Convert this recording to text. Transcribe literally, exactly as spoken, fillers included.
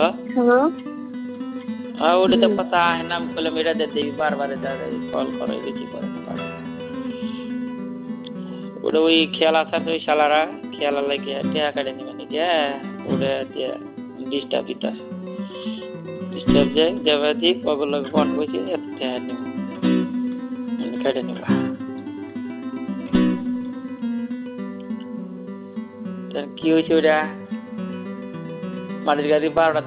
hello হ্যাঁ ওটা তো হুম কথা है नाम बोले मेरा दे दे बार बार दादा कॉल करो দেখি করে ওটা ওই খেলা আছে ওই শালারা খেলা লাগে টিয়া কাটে নিবে নাকি ওটা দিয়ে ডিস্টার্ব দিতা ডিস্টার্ব যায় দেবাদি পগল ফোন কইছে এত টিয়া নিবে কাটে নিবা তার কি হইছে ওটা মাটির গাড়ি বারোটা